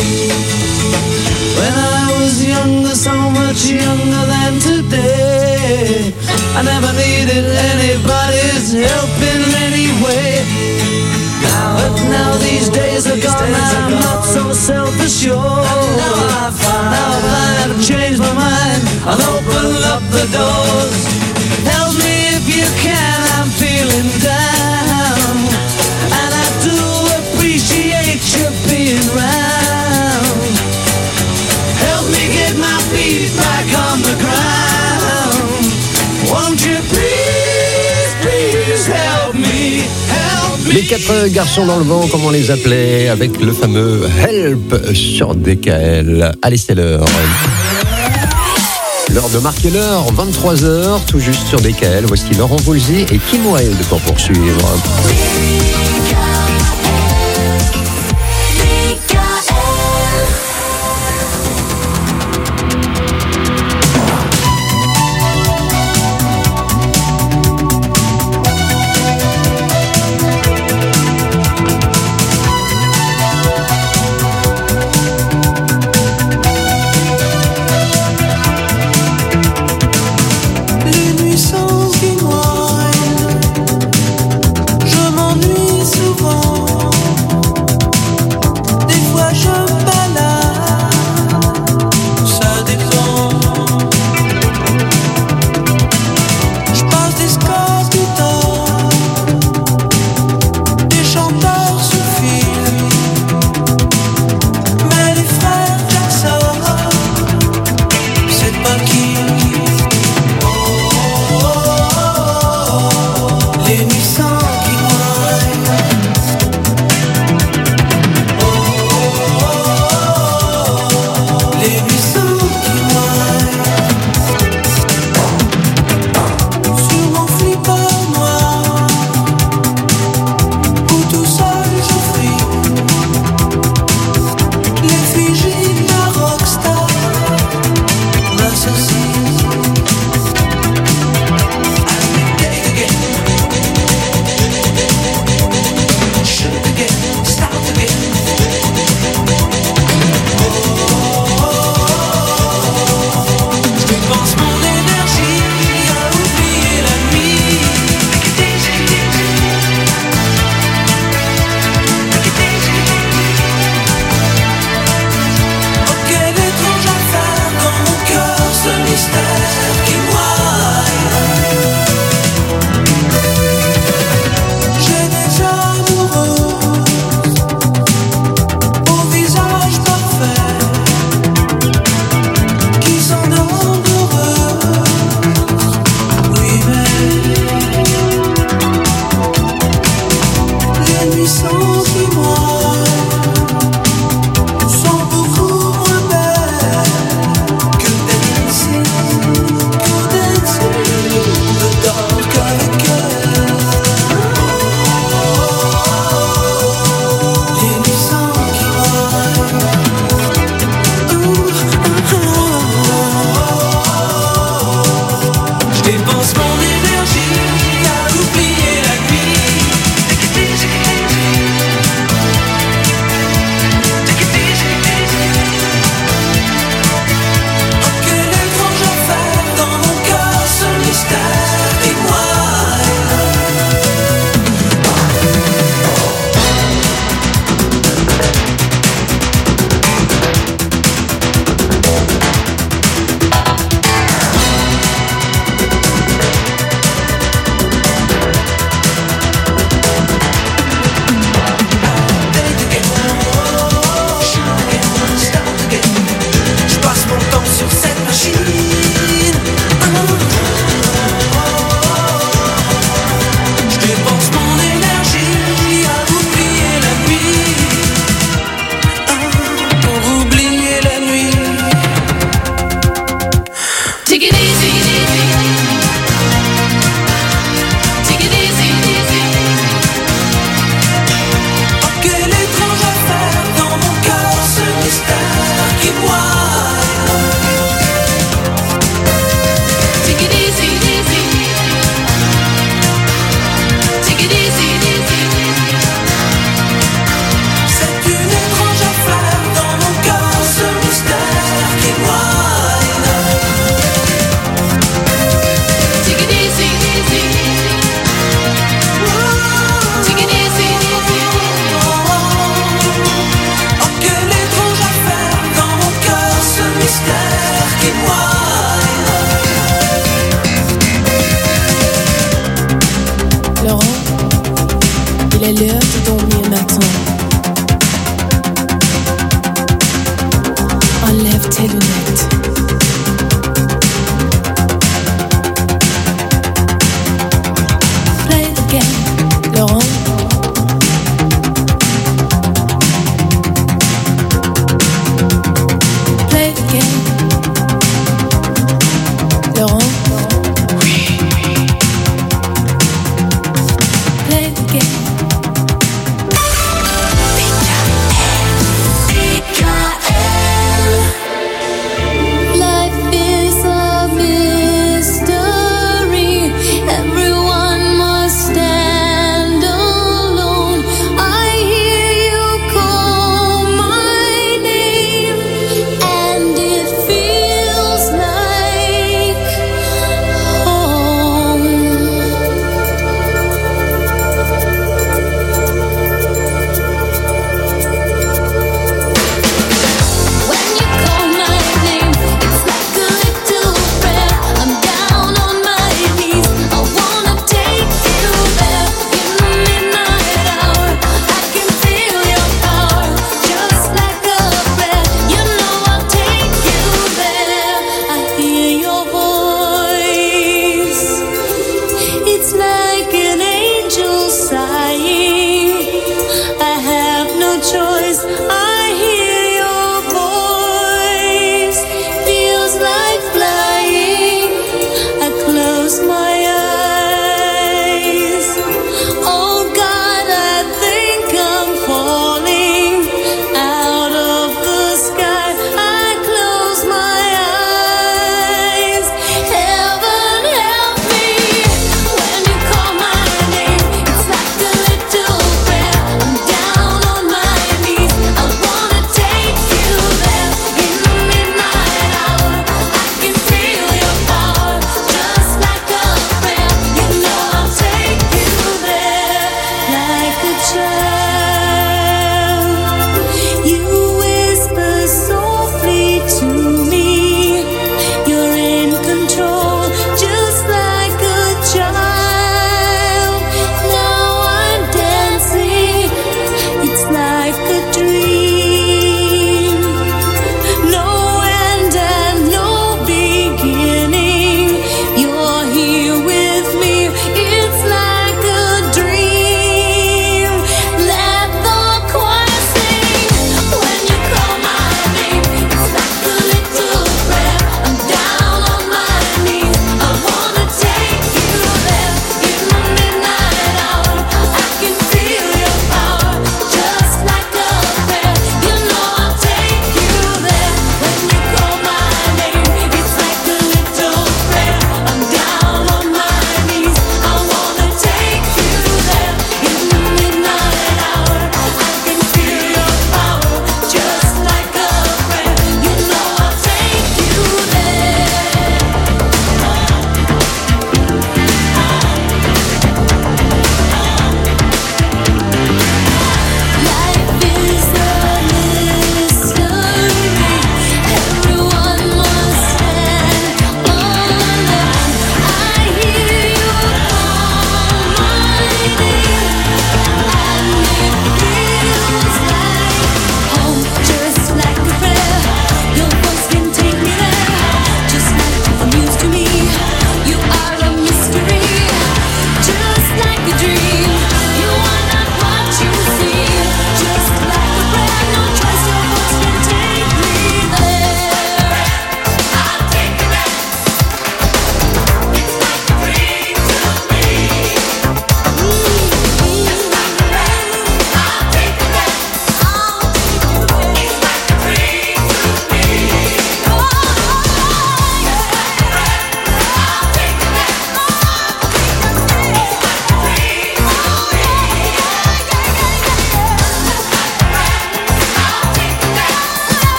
When I was younger, so much younger than today, I never needed anybody's help in any way. But now these days are gone, I'm not so self-assured. Now I find I've changed my mind, I'll open up the doors. Help me if you can, I'm feeling down, and I do appreciate you being round. Help me get my feet back on the ground. Won't you please, please help me, help me. Les 4 garçons dans le vent, comme on les appelait, avec le fameux Help sur DKL. Allez, c'est l'heure. L'heure de marquer l'heure, 23h, tout juste sur DKL. Voici Laurent Voulzy et Kim Wilde pour poursuivre. Les nuits sanguinoires, je m'ennuie.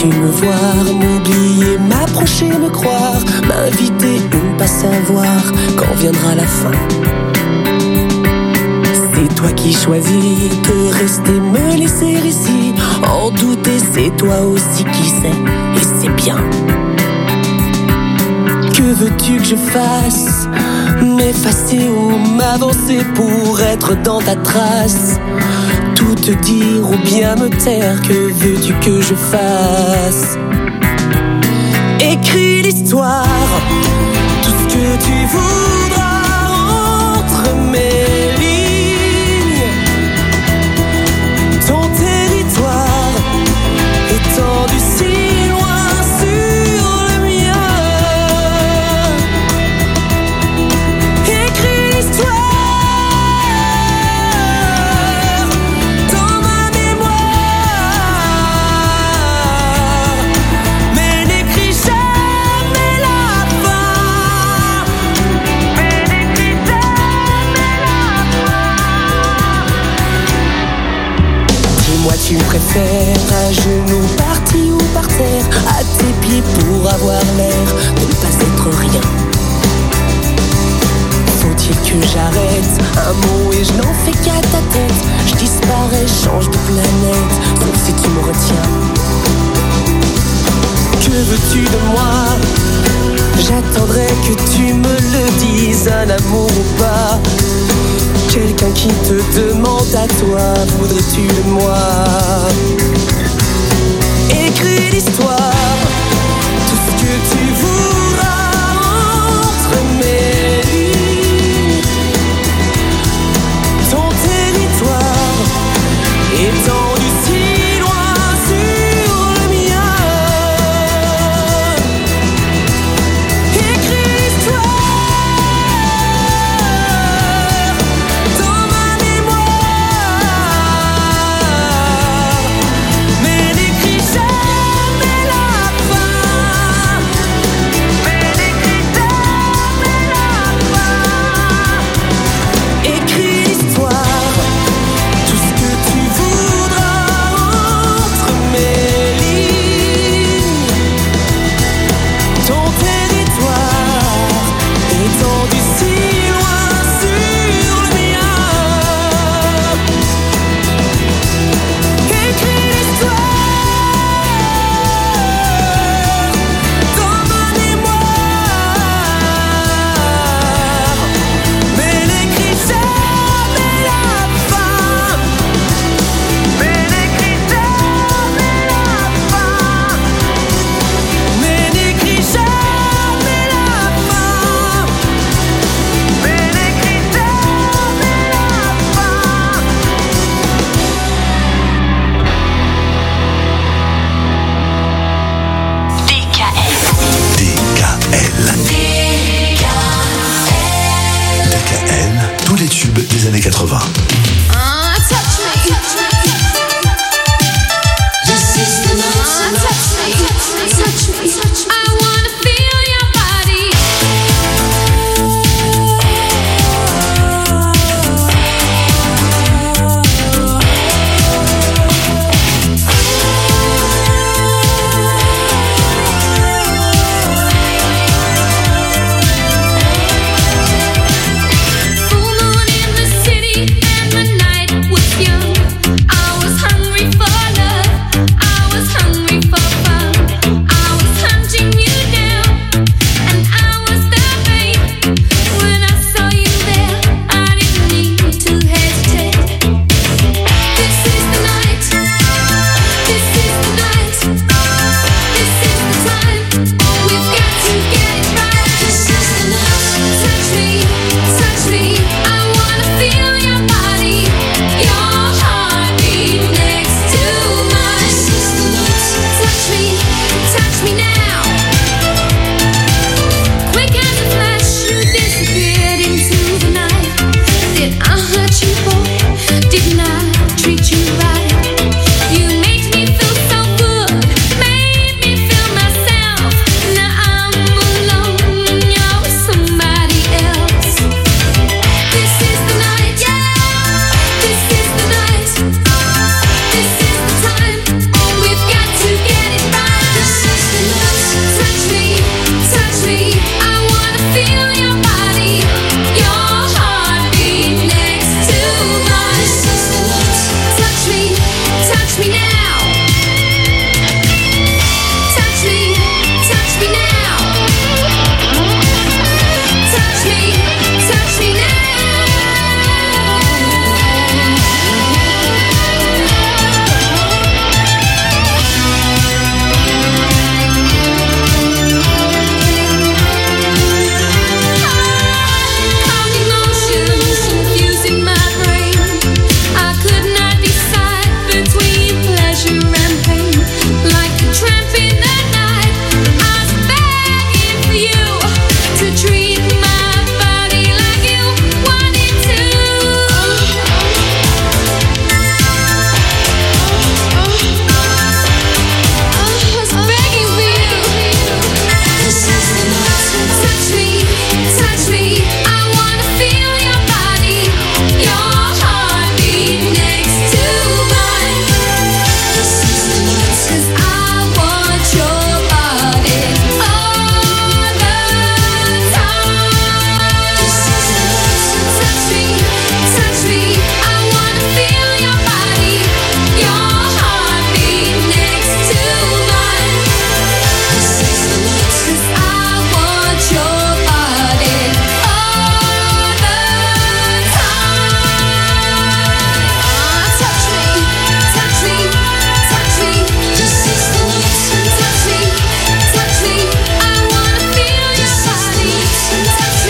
veux-tu me voir, m'oublier, m'approcher, me croire, m'inviter ou ne pas savoir quand viendra la fin? C'est toi qui choisis de rester, me laisser ici. En douter, c'est toi aussi qui sais, et c'est bien. Que veux-tu que je fasse? M'effacer ou m'avancer pour être dans ta trace? Tout te dire ou bien me taire, que veux-tu que je fasse? Écris l'histoire, tout ce que tu voudras entre mes lignes. Ton territoire étendu si loin sur le mien. Écris l'histoire dans ma mémoire, mais n'écris jamais la fin. Mais n'écris jamais la fin. Dis-moi, tu préfères à genoux, parti ou par terre, à tes pieds pour avoir l'air de ne pas être rien? Faut-il que j'arrête un mot et je n'en fais qu'à ta tête? Je disparais, change de planète, sauf si tu me retiens. Que veux-tu de moi? J'attendrai que tu me le dises, un amour ou pas. Quelqu'un qui te demande à toi, voudrais-tu de moi? Écris l'histoire, tout ce que tu voudras entre mes lignes. Ton territoire étendu si loin sur le mien. Écris l'histoire dans ma mémoire, mais n'écris jamais la fin. Mais n'écris jamais la fin. Écris l'histoire, tout ce que tu voudras entre mes lignes. Ton territoire étendu si loin sur le mien. Écris l'histoire dans ma mémoire, mais n'écris jamais la fin. Mais n'écris jamais la fin. Mais n'écris jamais la fin. Mais n'écris jamais la fin. DKL, tous les tubes des années 80. Full moon in the city and the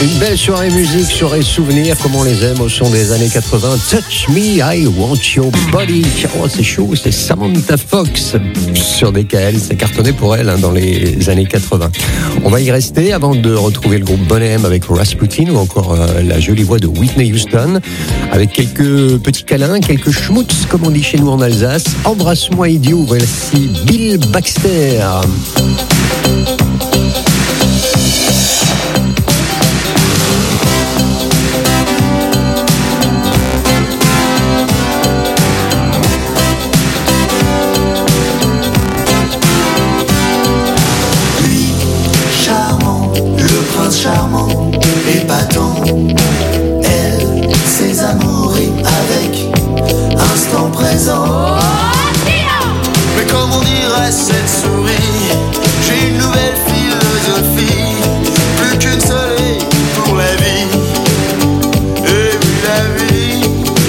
Une belle soirée musique, soirée souvenirs, comme on les aime au son des années 80. Touch Me, I Want Your Body. Oh, c'est chaud, c'est Samantha Fox sur DKL. C'est cartonné pour elle dans les années 80. On va y rester avant de retrouver le groupe Boney M avec Rasputin ou encore la jolie voix de Whitney Houston avec quelques petits câlins, quelques schmutz, comme on dit chez nous en Alsace. Embrasse-moi idiot, voici Bill Baxter. Charmant, épatant, elle, ses amours avec instant présent. Mais comme on dirait cette souris, j'ai une nouvelle philosophie, plus qu'une seule pour la vie, et oui la vie.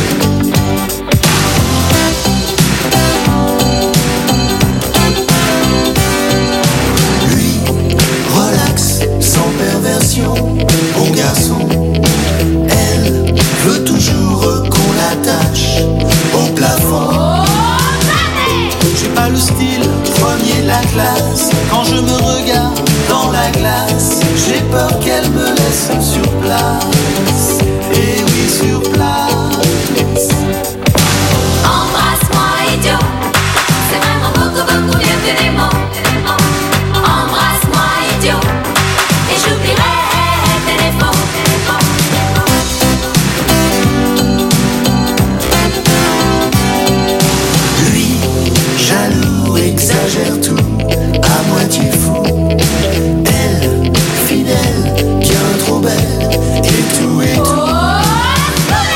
Lui, relax, sans perversion, bon garçon. Elle veut toujours qu'on l'attache au plafond. J'ai pas le style, premier la classe. Quand je me regarde dans la glace, j'ai peur qu'elle me laisse sur place. Et oui, sur place. Embrasse-moi idiot, c'est vraiment beaucoup, beaucoup mieux que des mots. Embrasse-moi idiot, et j'oublierai tes défauts. Lui, jaloux, exagère tout, à moitié fou. Elle, fidèle, bien trop belle, et tout et tout.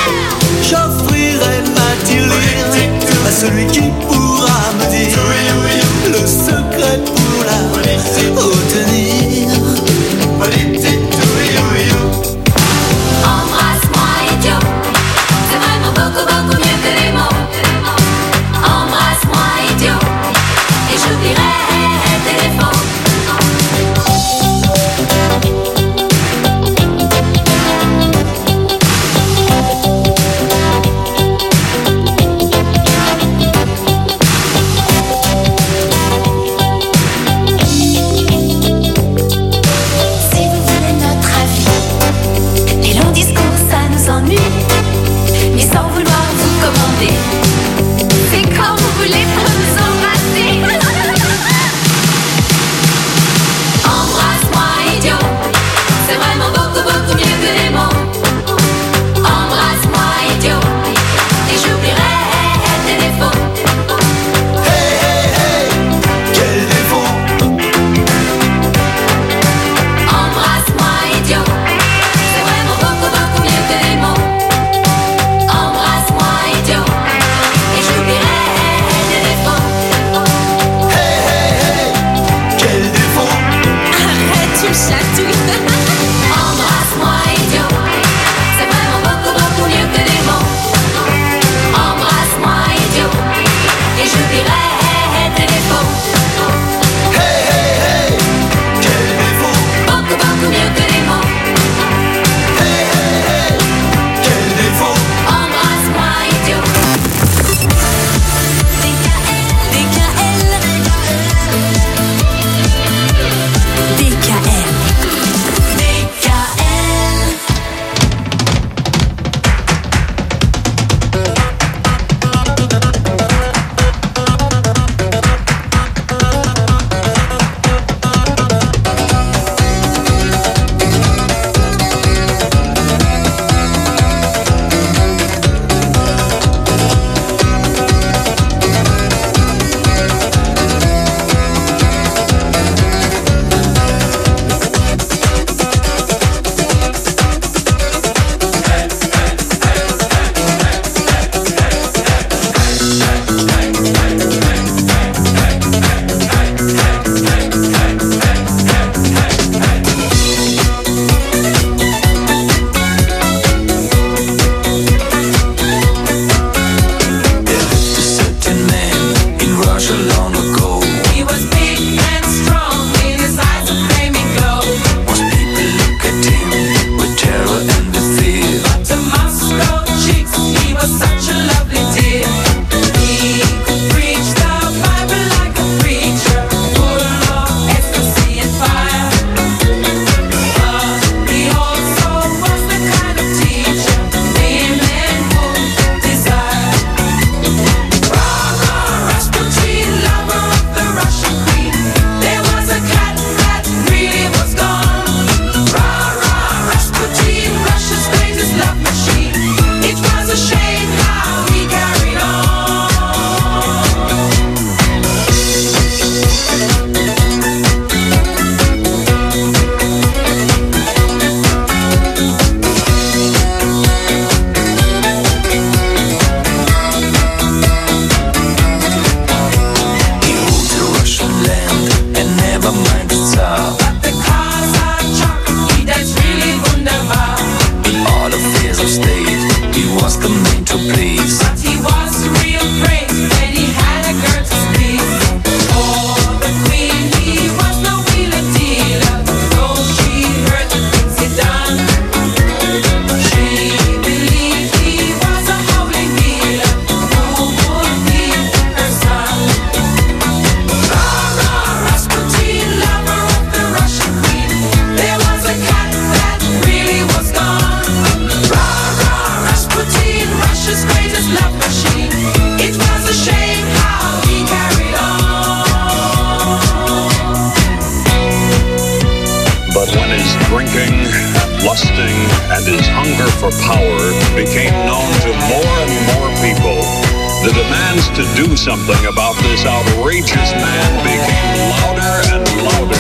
for power became known to more and more people, the demands to do something about this outrageous man became louder and louder.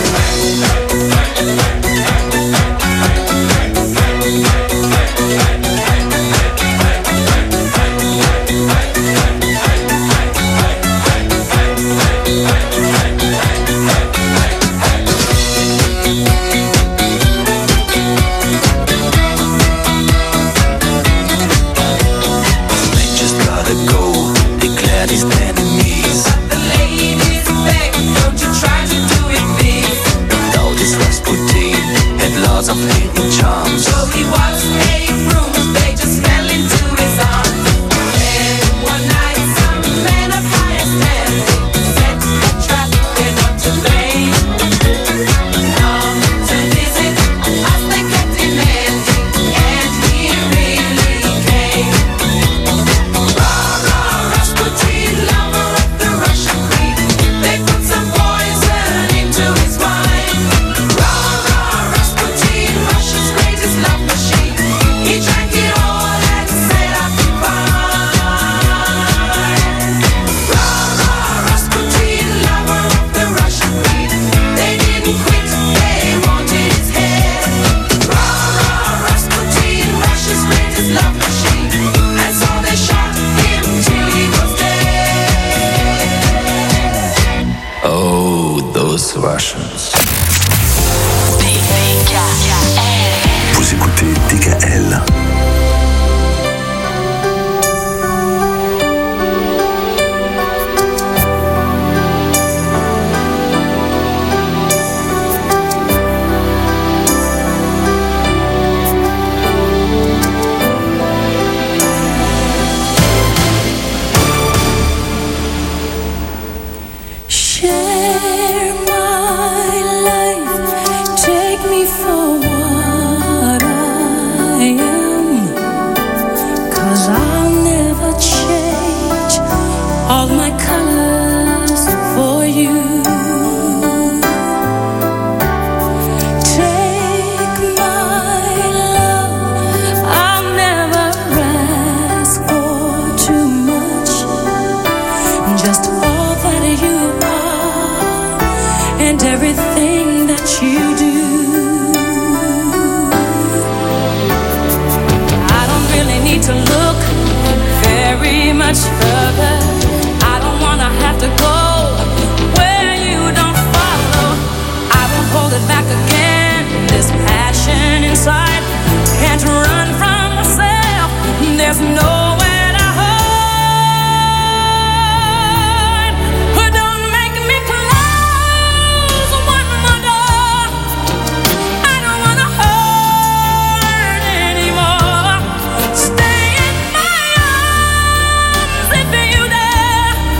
Vous écoutez DKL.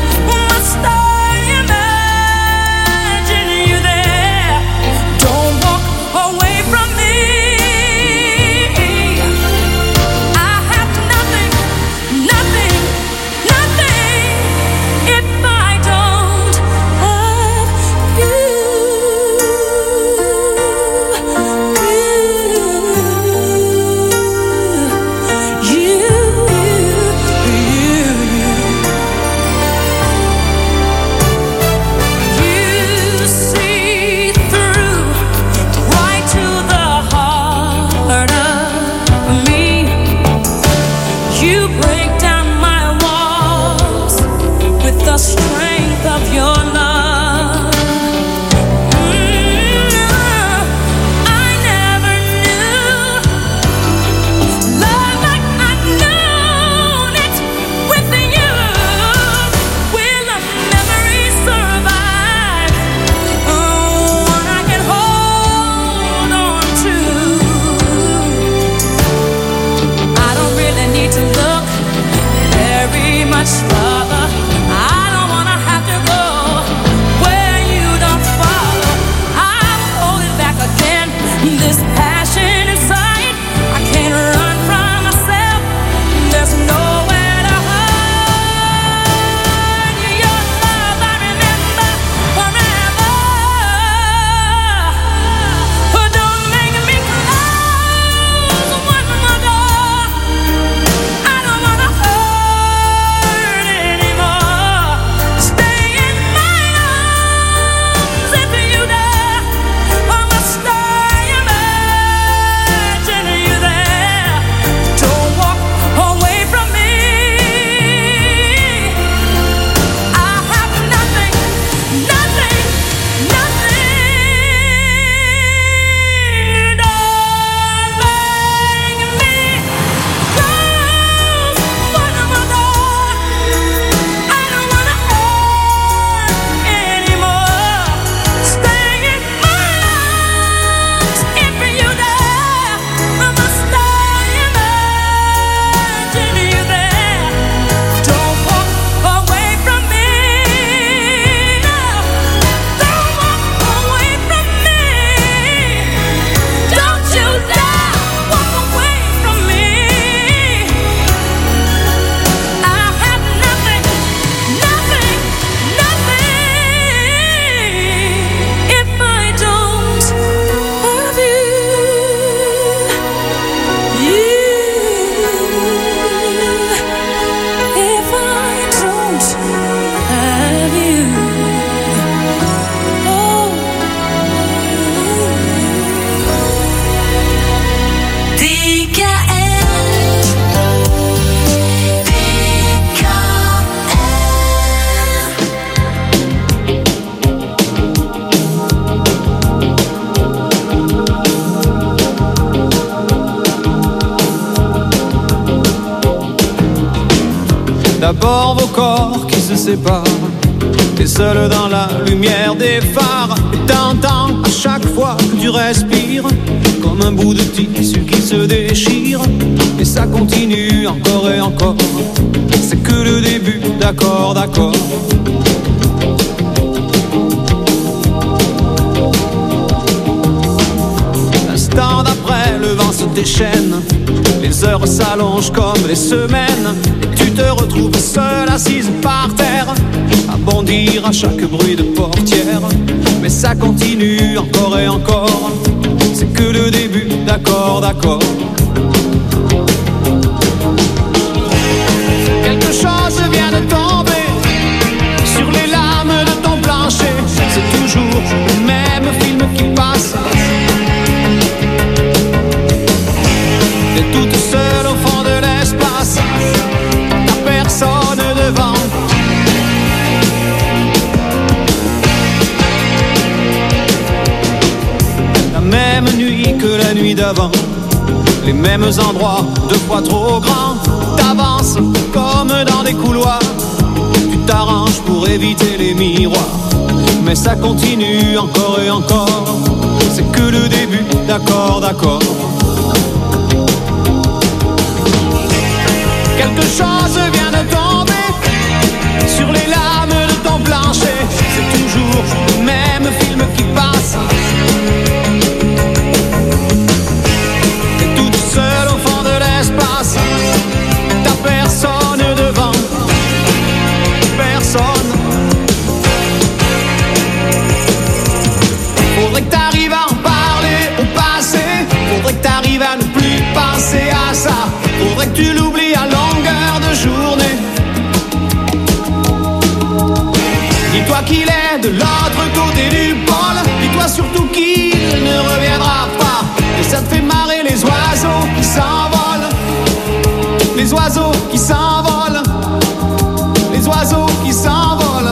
Don't want D'abord vos corps qui se séparent, t'es seul dans la lumière des phares. Et t'entends à chaque fois que tu respires comme un bout de tissu qui se déchire. Et ça continue encore et encore, c'est que le début, d'accord, d'accord. L'instant d'après, le vent se déchaîne, les heures s'allongent comme les semaines. Et tu te retrouves seule assise par terre, à bondir à chaque bruit de portière. Mais ça continue encore et encore, c'est que le début, d'accord, d'accord. Quelque chose vient de tomber sur les lames de ton plancher. C'est toujours le même film qui passe. T'es toute seule au fond de l'espace, t'as personne devant. La même nuit que la nuit d'avant, les mêmes endroits, deux fois trop grands. T'avances comme dans des couloirs, tu t'arranges pour éviter les miroirs. Mais ça continue encore et encore, c'est que le début, d'accord, d'accord. Quelque chose vient de tomber sur les lames de ton plancher. C'est toujours le même film qui passe. T'es toute seule au fond de l'espace, t'as personne devant, personne. Faudrait que t'arrives à en parler au passé, faudrait que t'arrives à ne plus penser à ça. Faudrait que tu l'oublies à longueur de journée. Dis-toi qu'il est de l'autre côté du pôle, dis-toi surtout qu'il ne reviendra pas. Et ça te fait marrer les oiseaux qui s'envolent, les oiseaux qui s'envolent, les oiseaux qui s'envolent.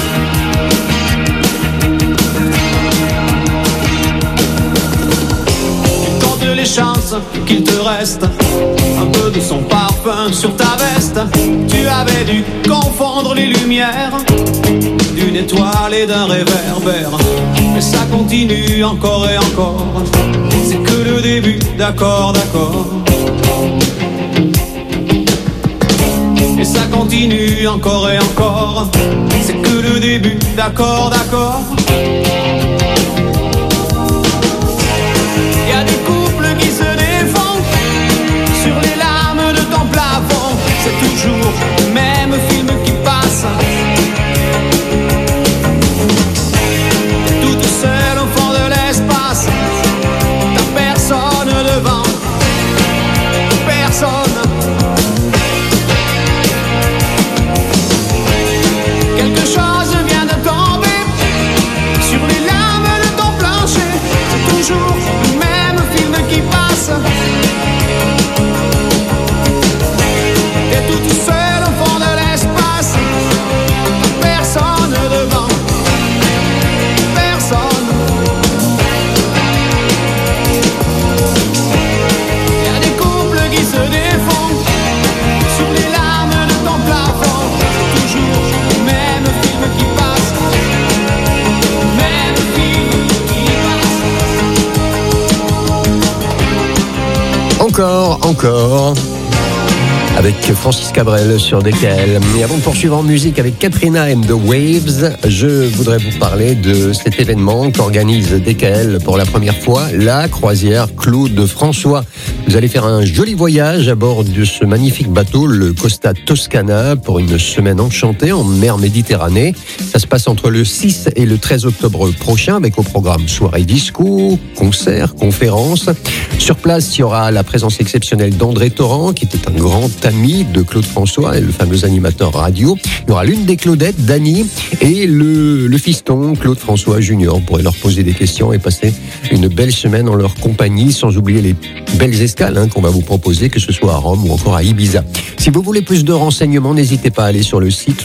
Tu comptes les chances qu'il te reste un peu de son parfum sur ta veste. Tu avais dû confondre les lumières d'une étoile et d'un réverbère. Mais ça continue encore et encore, c'est que le début, d'accord, d'accord. Et ça continue encore et encore, c'est que le début, d'accord, d'accord. Y a des couples qui se défont sur les lames de ton plafond. C'est toujours le même film qui passe. T'es toute seule au fond de l'espace, t'as personne devant, personne. Quelque chose vient de tomber sur les lames de ton plancher. C'est toujours le même film qui passe. T'es toute seule au fond de l'espace, personne devant, personne. Y a des couples qui se défont sur les lames de ton plafond. C'est toujours le même film qui passe, le même film qui passe. Encore. Avec Francis Cabrel sur DKL. Et avant de poursuivre en musique avec Katrina and the Waves, je voudrais vous parler de cet événement qu'organise DKL pour la première fois, la croisière Claude François. Vous allez faire un joli voyage à bord de ce magnifique bateau, le Costa Toscana, pour une semaine enchantée en mer Méditerranée. Ça se passe entre le 6 et le 13 octobre prochain, avec au programme soirée disco, concerts, conférences. Sur place, il y aura la présence exceptionnelle d'André Torrent, qui était un grand ami de Claude François et le fameux animateur radio. Il y aura l'une des Claudettes, Dany, et le fiston Claude François Junior. Vous pourrez leur poser des questions et passer une belle semaine en leur compagnie, sans oublier les belles escales qu'on va vous proposer, que ce soit à Rome ou encore à Ibiza. Si vous voulez plus de renseignements, n'hésitez pas à aller sur le site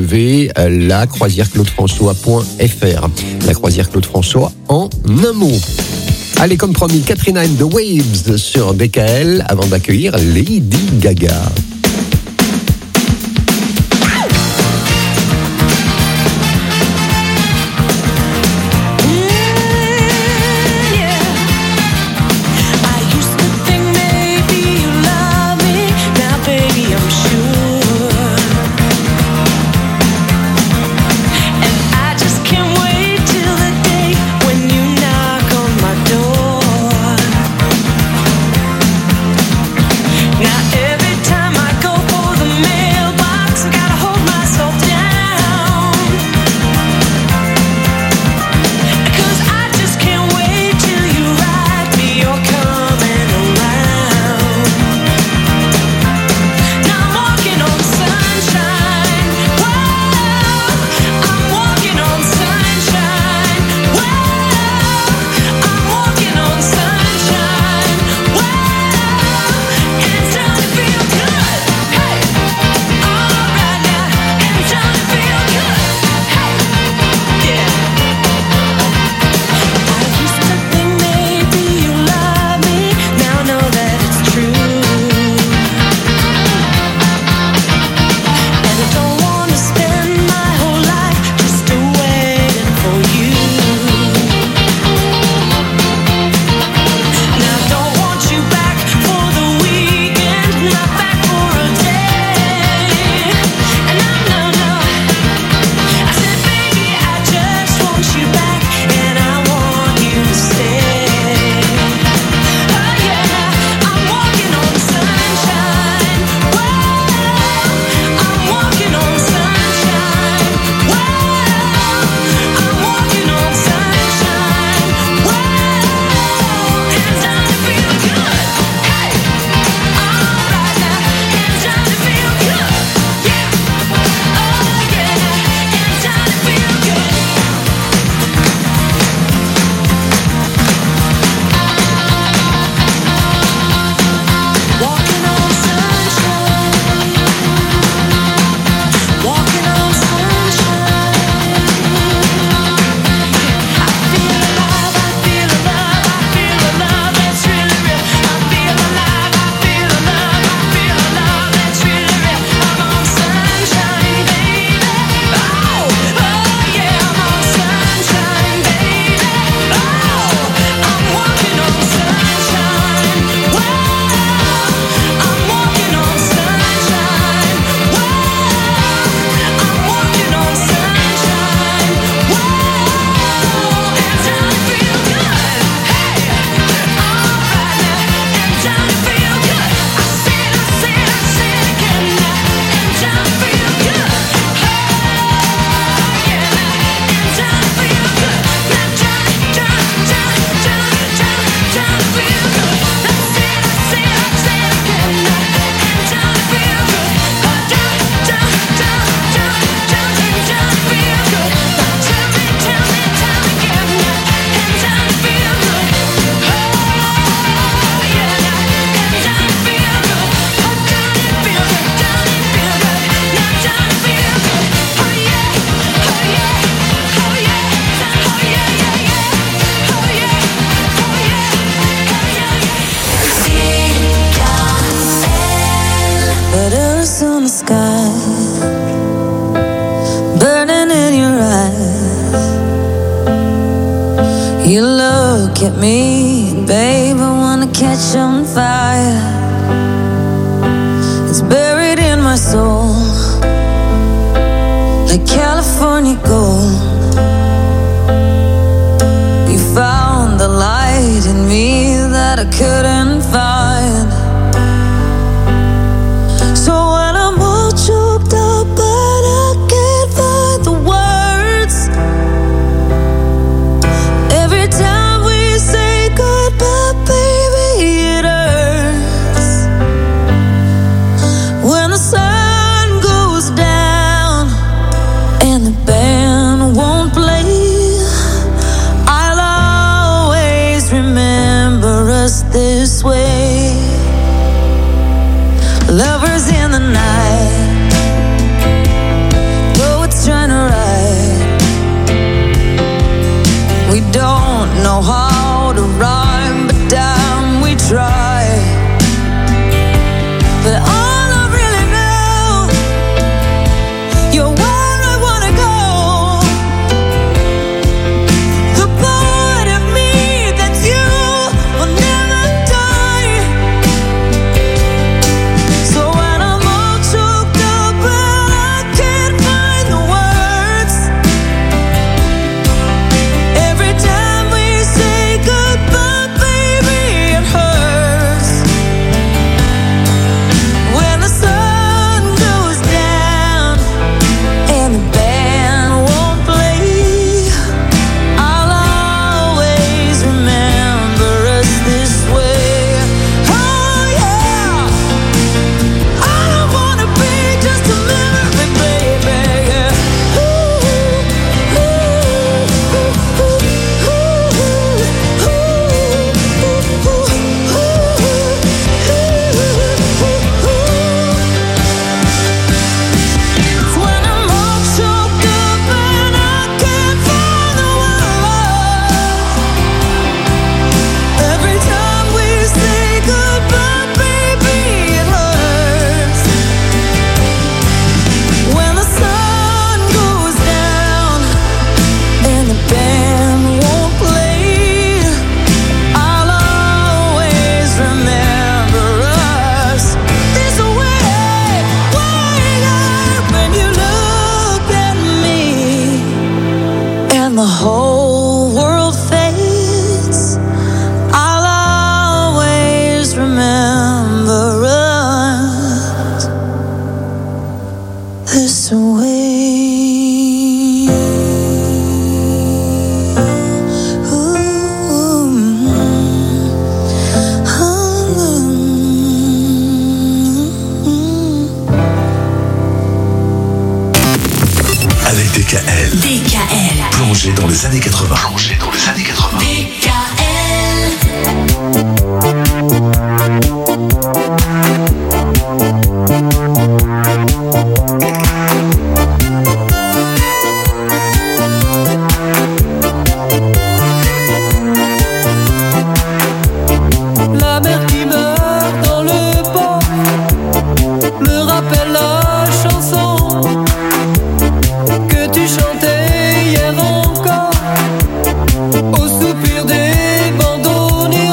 www.lacroisièreclaudeFrançois.fr. La croisière Claude François en un mot. Allez, comme promis, Katrina and the Waves sur DKL avant d'accueillir Lady Gaga. You look at me, babe, I wanna catch on fire. It's buried in my soul, like California gold. You found the light in me that I couldn't find. So when I'm all choked up but I can't find the words, every time we say goodbye, baby, it hurts. When the sun goes down and the band won't play, I'll always remember us this way. Lovers in the night, poets trying to write. We don't know how to rhyme, but damn, we try. But all I really know, you're where I wanna go. The part of me that's you will never die. So when I'm all choked up DKL. DKL. Plongé dans les années 80. Plongé dans les années 80. La mer qui meurt dans le port me rappelle la chanson que tu chantais hier encore au soupir des bandoneons.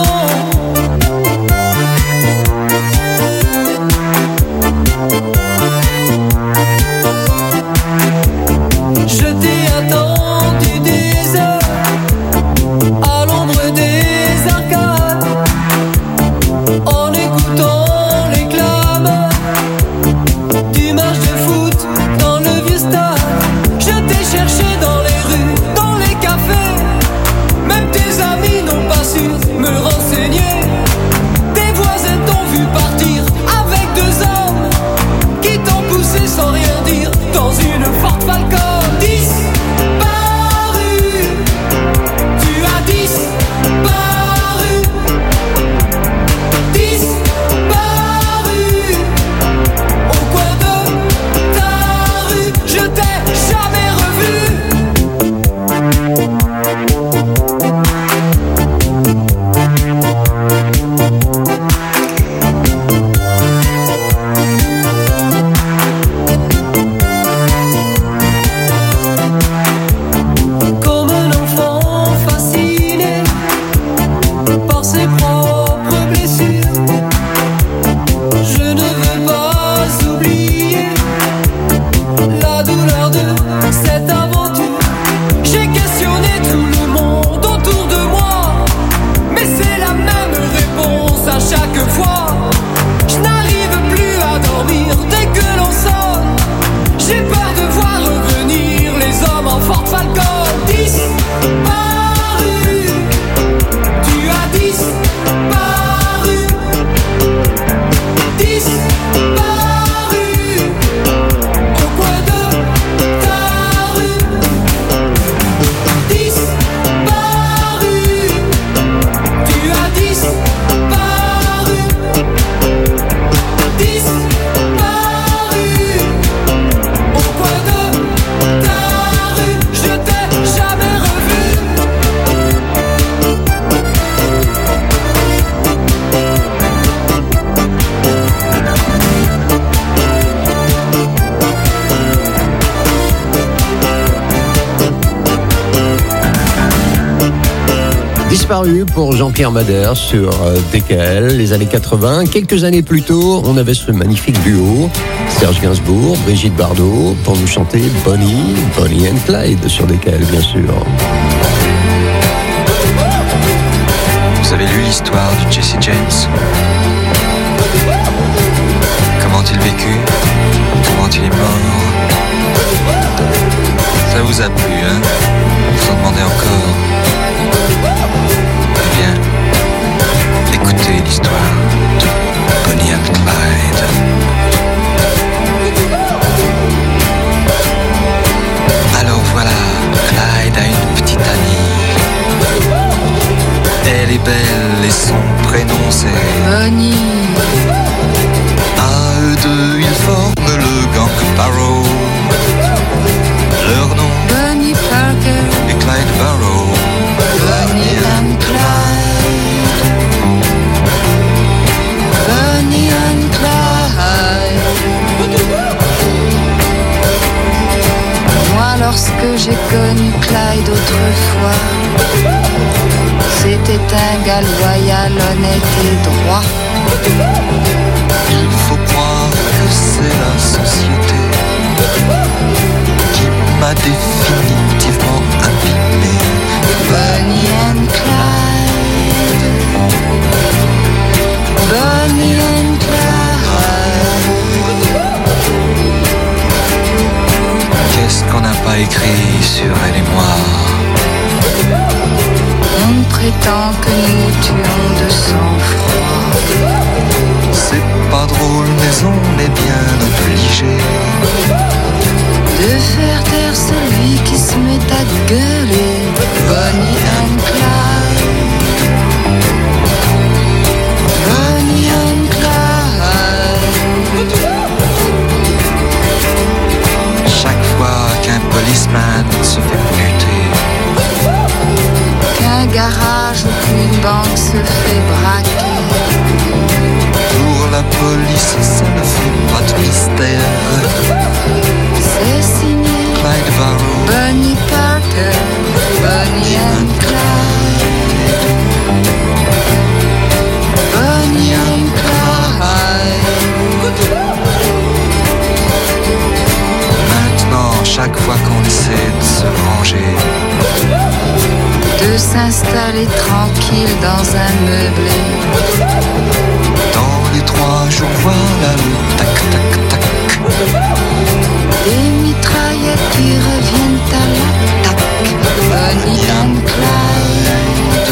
Je t'ai attendu des heures à l'ombre des arcades en écoutant les clameurs du match de foot dans le vieux stade. Je t'ai cherché dans les rues, dans les cafés. Même tes amis n'ont pas su me renseigner. Tes voisins t'ont vu partir avec deux hommes qui t'ont poussé sans rien dire dans une Ford Falcon. Disparu, tu as disparu. Disparu au coin de ta rue. Je t'ai jamais revu. Comme un enfant fasciné par ses propres blessures, je ne veux pas oublier la douleur de cette aventure. J'ai questionné tout le monde autour de moi, mais c'est la même réponse à chaque fois. Je n'arrive plus à dormir dès que l'on sonne. J'ai peur de voir revenir les hommes en Ford Falcon. Disparu, tu as disparu. Disparu au coin de ta rue. Disparu, tu as disparu. Disparu au coin de ta rue. Je t'ai jamais revu. Disparu pour Jean-Pierre Madère sur DKL, les années 80. Quelques années plus tôt, on avait ce magnifique duo, Serge Gainsbourg, Brigitte Bardot, pour nous chanter Bonnie and Clyde sur DKL, bien sûr. Vous avez lu l'histoire de Jesse James? Comment il vécut? Comment il est mort? Ça vous a plu, hein? Vous en demandez encore? Eh bien, écoutez l'histoire de Bonnie and Clyde. Alors voilà, Clyde a une petite amie. Elle est belle et son prénom c'est Bonnie, À eux deux, ils forment le gang Barrow. Leur nom Bonnie Parker, est Clyde Barrow. Bonnie and Clyde, Bonnie and Clyde. Moi, lorsque j'ai connu Clyde autrefois, c'était un gars loyal, honnête et droit. Il faut croire que c'est la société qui m'a définitivement abîmé. Bonnie and Clyde, Bonnie and Clyde. Qu'est-ce qu'on n'a pas écrit sur elle et moi? On prétend que nous tuons de sang-froid. C'est pas drôle mais on est bien obligé de faire taire celui Lui qui se met à gueuler, Bonnie and Clyde. Bonnie and Clyde. Chaque fois qu'un policeman se fait buter, Qu'un garage ou qu'une banque se fait braquer, pour la police ça ne fait pas de mystère. c'est signé Clyde Barrow, Bonnie Parker, Bonnie and Clyde. Bonnie and Clyde. Maintenant, chaque fois qu'on essaie de se ranger, De s'installer tranquille dans un meublé, dans les 3 jours, voilà le tac tac tac. des mitraillettes qui reviennent à l'attaque. Bonnie and Clyde.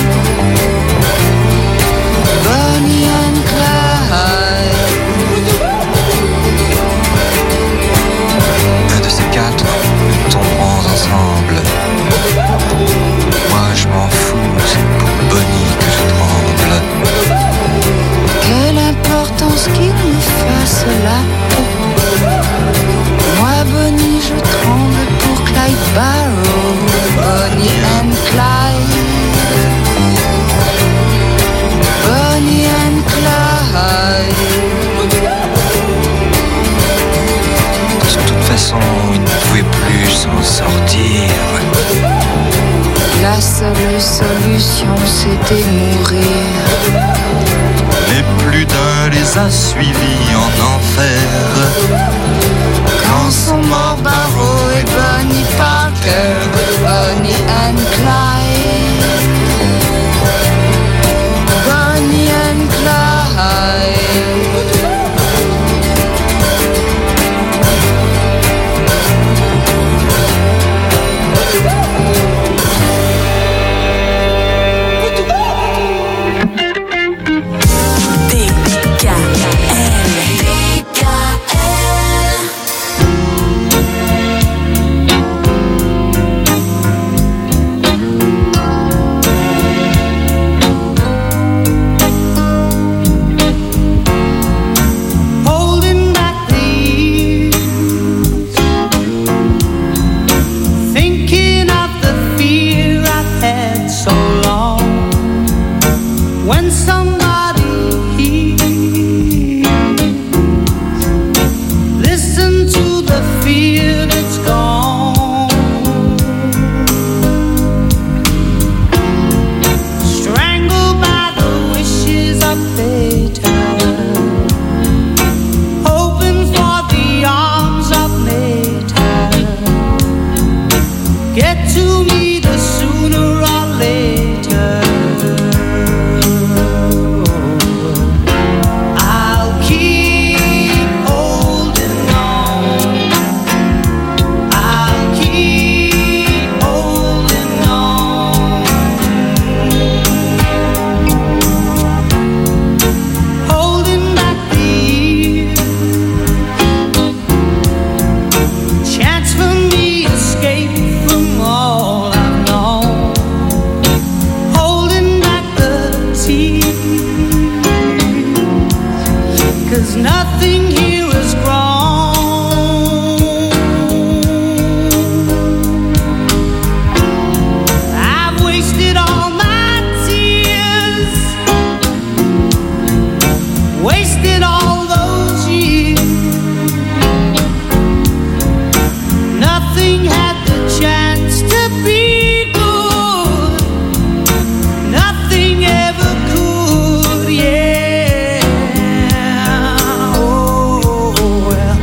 Bonnie and Clyde. Un de ces 4, nous tomberons ensemble. Moi je m'en fous, c'est pour Bonnie que je tremble. Quelle importance qu'il me fasse la peau. Moi, Bonnie, je tremble pour Clyde Barrow. Bonnie and Clyde. Bonnie and Clyde. De toute façon, il ne pouvait plus s'en sortir. La seule solution, c'était mourir. Mais plus d'un les a suivis en enfer. Quand sont morts Barrow et Bonnie Parker, Bonnie and Clyde. Bonnie and Clyde. well.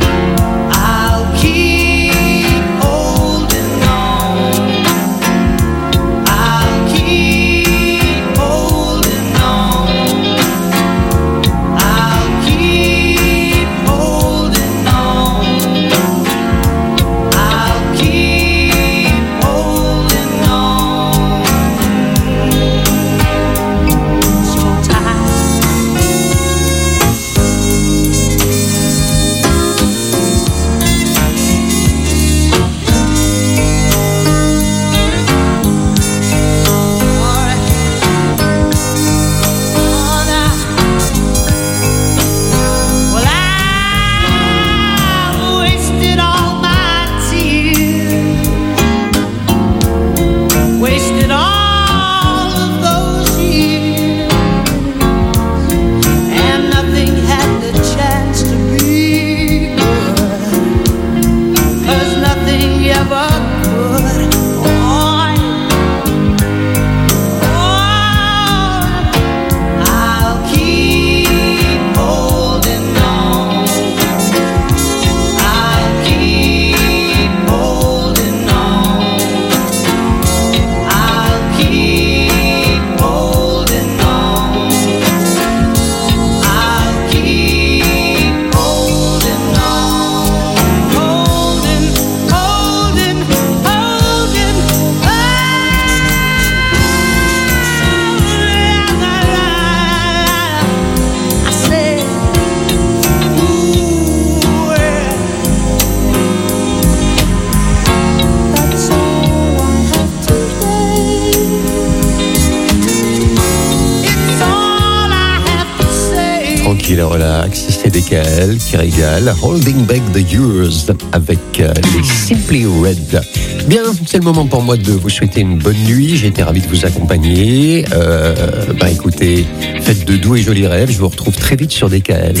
nostalgie, le relax, c'est DKL qui régale. Holding Back the Years avec les Simply Red. Bien, c'est le moment pour moi de vous souhaiter une bonne nuit. J'ai été ravi de vous accompagner. Écoutez, faites de doux et jolis rêves. Je vous retrouve très vite sur DKL.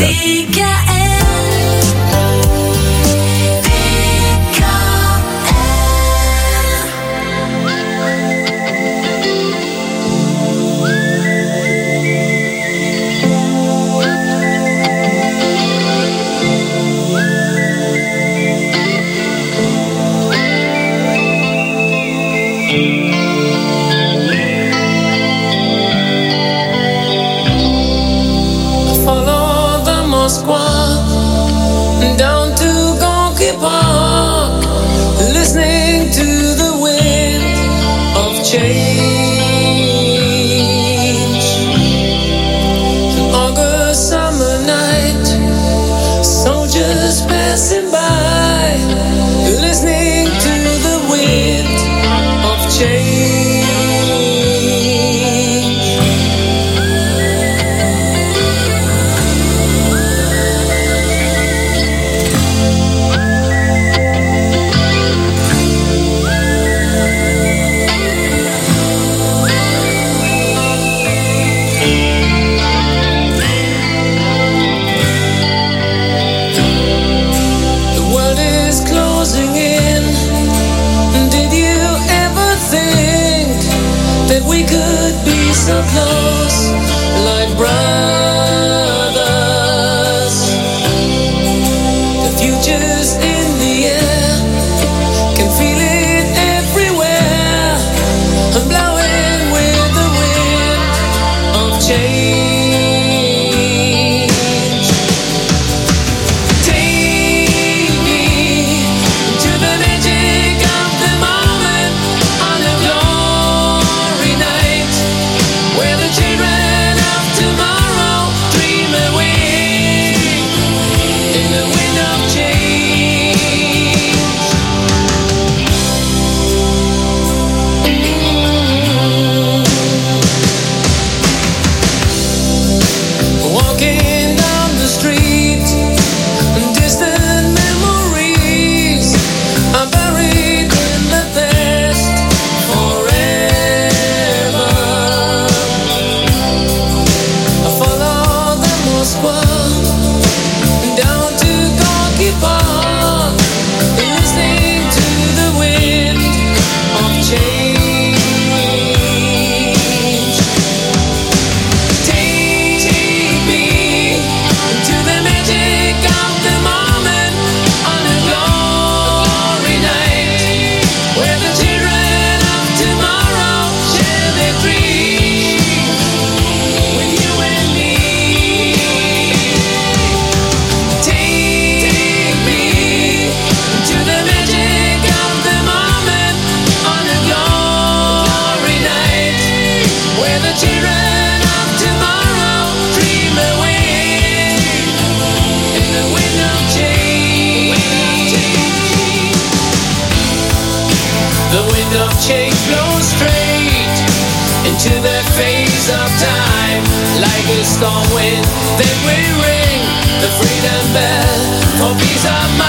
Down to Gonky Park, listening to the wind of change. An August summer night, soldiers passing by, listening to the wind of change. So close, like brothers. The future's in the air, can feel it everywhere. I'm blowing with the wind of change. Take me to the magic of the moment on a glory night, where the children of tomorrow dream away in the wind of change. Walking down the street, distant memories are buried in the past forever. Follow the Moskva down to Gonky Park, listening to the wind of change. Take me to the magic of the moment on a glory night, where the children of tomorrow share their dreams with you and me. Take me to the magic of the moment on a glory night, where the children of tomorrow dream away in the wind of change. The wind of change blows straight into the face of time, like a storm wind. Then we ring the freedom bell for peace of mind.